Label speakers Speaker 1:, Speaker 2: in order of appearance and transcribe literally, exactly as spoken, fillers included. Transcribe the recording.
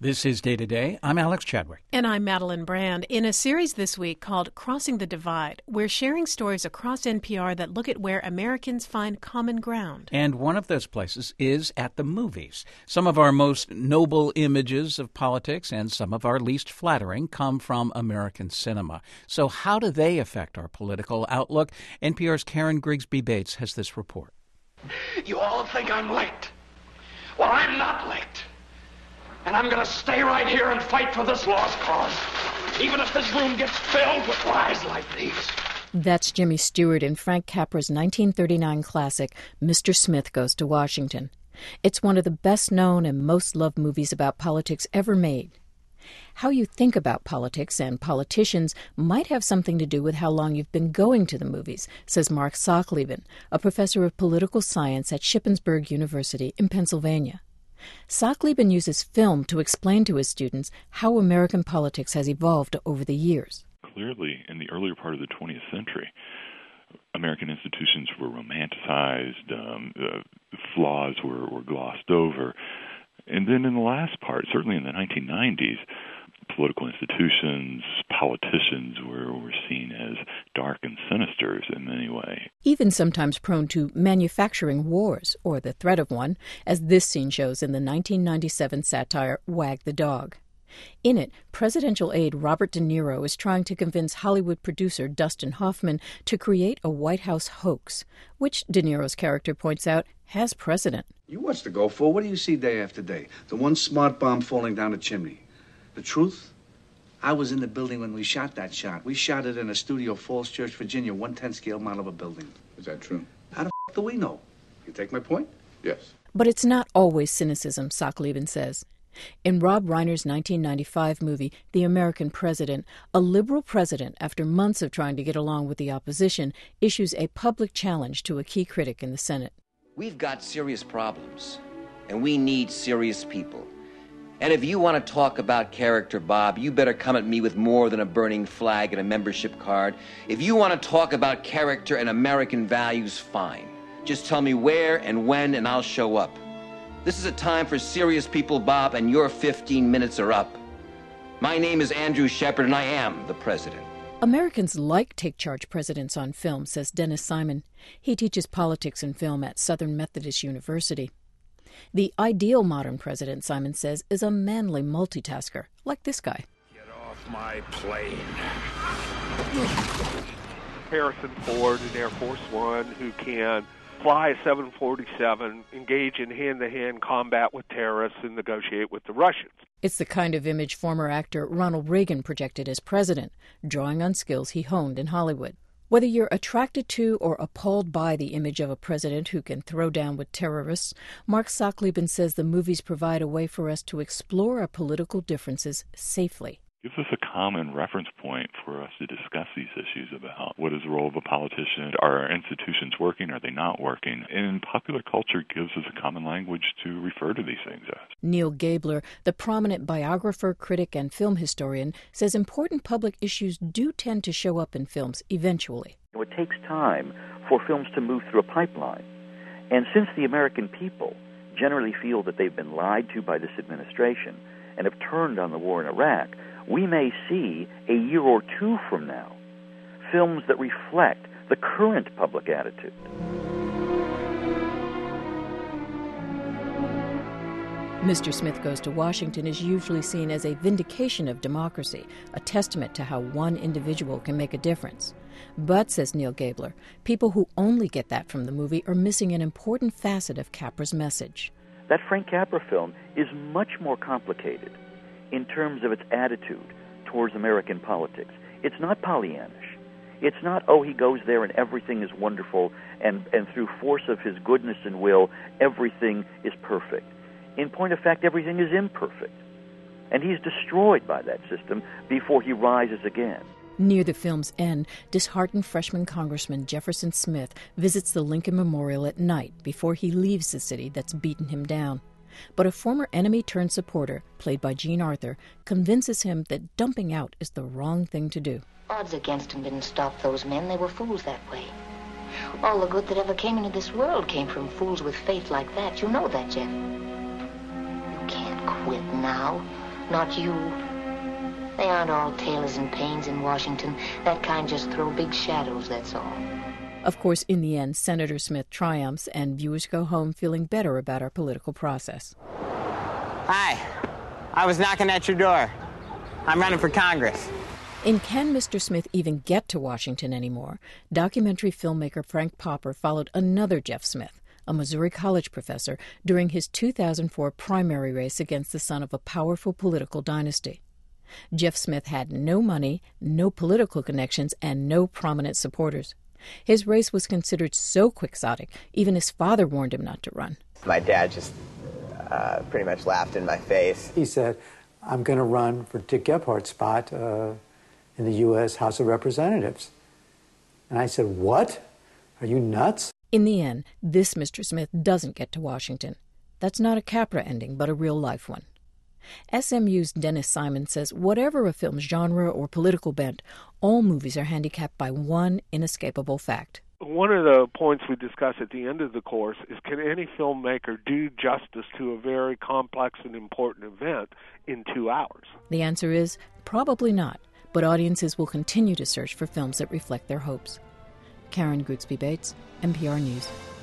Speaker 1: This is Day to Day. I'm Alex Chadwick.
Speaker 2: And I'm Madeline Brand. In a series this week called Crossing the Divide, we're sharing stories across N P R that look at where Americans find common ground.
Speaker 1: And one of those places is at the movies. Some of our most noble images of politics and some of our least flattering come from American cinema. So how do they affect our political outlook? N P R's Karen Grigsby Bates has this report.
Speaker 3: You all think I'm late. Well, I'm not late. And I'm going to stay right here and fight for this lost cause, even if this room gets filled with lies like these.
Speaker 2: That's Jimmy Stewart in Frank Capra's nineteen thirty-nine classic, Mister Smith Goes to Washington. It's one of the best-known and most-loved movies about politics ever made. How you think about politics and politicians might have something to do with how long you've been going to the movies, says Mark Sachleben, a professor of political science at Shippensburg University in Pennsylvania. Sachleben uses film to explain to his students how American politics has evolved over the years.
Speaker 4: Clearly, in the earlier part of the twentieth century, American institutions were romanticized, um, uh, flaws were, were glossed over. And then in the last part, certainly in the nineteen nineties, political institutions, politicians were, were seen as dark and sinister in many ways.
Speaker 2: Even sometimes prone to manufacturing wars, or the threat of one, as this scene shows in the nineteen ninety-seven satire Wag the Dog. In it, presidential aide Robert De Niro is trying to convince Hollywood producer Dustin Hoffman to create a White House hoax, which, De Niro's character points out, has precedent.
Speaker 5: You watch the go for. What do you see day after day? The one smart bomb falling down a chimney. The truth? I was in the building when we shot that shot. We shot it in a studio, Falls Church, Virginia, one tenth scale model of a building.
Speaker 6: Is that true?
Speaker 5: How the f*** do we know? You take my point?
Speaker 6: Yes.
Speaker 2: But it's not always cynicism, Sachleben says. In Rob Reiner's nineteen ninety-five movie, The American President, a liberal president, after months of trying to get along with the opposition, issues a public challenge to a key critic in the Senate.
Speaker 7: We've got serious problems, and we need serious people. And if you want to talk about character, Bob, you better come at me with more than a burning flag and a membership card. If you want to talk about character and American values, fine. Just tell me where and when, and I'll show up. This is a time for serious people, Bob, and your fifteen minutes are up. My name is Andrew Shepard, and I am the president.
Speaker 2: Americans like take-charge presidents on film, says Dennis Simon. He teaches politics and film at Southern Methodist University. The ideal modern president, Simon says, is a manly multitasker, like this guy.
Speaker 3: Get off my plane.
Speaker 8: Harrison Ford in Air Force One, who can fly a seven forty-seven, engage in hand-to-hand combat with terrorists, and negotiate with the Russians.
Speaker 2: It's the kind of image former actor Ronald Reagan projected as president, drawing on skills he honed in Hollywood. Whether you're attracted to or appalled by the image of a president who can throw down with terrorists, Mark Sachleben says the movies provide a way for us to explore our political differences safely.
Speaker 4: Gives us a common reference point for us to discuss these issues about what is the role of a politician, are our institutions working, are they not working, and popular culture gives us a common language to refer to these things as.
Speaker 2: Neil Gabler, the prominent biographer, critic, and film historian, says important public issues do tend to show up in films eventually.
Speaker 9: It takes time for films to move through a pipeline. And since the American people generally feel that they've been lied to by this administration and have turned on the war in Iraq, we may see, a year or two from now, films that reflect the current public attitude.
Speaker 2: Mister Smith Goes to Washington is usually seen as a vindication of democracy, a testament to how one individual can make a difference. But, says Neil Gabler, people who only get that from the movie are missing an important facet of Capra's message.
Speaker 9: That Frank Capra film is much more complicated in terms of its attitude towards American politics. It's not Pollyannish. It's not, oh, he goes there and everything is wonderful, and, and through force of his goodness and will, everything is perfect. In point of fact, everything is imperfect. And he's destroyed by that system before he rises again.
Speaker 2: Near the film's end, disheartened freshman Congressman Jefferson Smith visits the Lincoln Memorial at night before he leaves the city that's beaten him down. But a former enemy-turned-supporter, played by Jean Arthur, convinces him that dumping out is the wrong thing to do.
Speaker 10: Odds against him didn't stop those men. They were fools that way. All the good that ever came into this world came from fools with faith like that. You know that, Jeff. You can't quit now. not you. They aren't all tailors and pains in Washington. That kind just throw big shadows, that's all.
Speaker 2: Of course, in the end, Senator Smith triumphs and viewers go home feeling better about our political process.
Speaker 6: Hi. I was knocking at your door. I'm running for Congress.
Speaker 2: In Can Mister Smith Even Get to Washington Anymore?, documentary filmmaker Frank Popper followed another Jeff Smith, a Missouri college professor, during his two thousand four primary race against the son of a powerful political dynasty. Jeff Smith had no money, no political connections, and no prominent supporters. His race was considered so quixotic, even his father warned him not to run.
Speaker 6: My dad just uh, pretty much laughed in my face.
Speaker 11: He said, I'm going to run for Dick Gephardt's spot uh, in the U S House of Representatives. And I said, what? Are you nuts?
Speaker 2: In the end, this Mister Smith doesn't get to Washington. That's not a Capra ending, but a real-life one. S M U's Dennis Simon says whatever a film's genre or political bent, all movies are handicapped by one inescapable fact.
Speaker 8: One of the points we discuss at the end of the course is, can any filmmaker do justice to a very complex and important event in two hours?
Speaker 2: The answer is probably not, but audiences will continue to search for films that reflect their hopes. Karen Grigsby Bates, N P R News.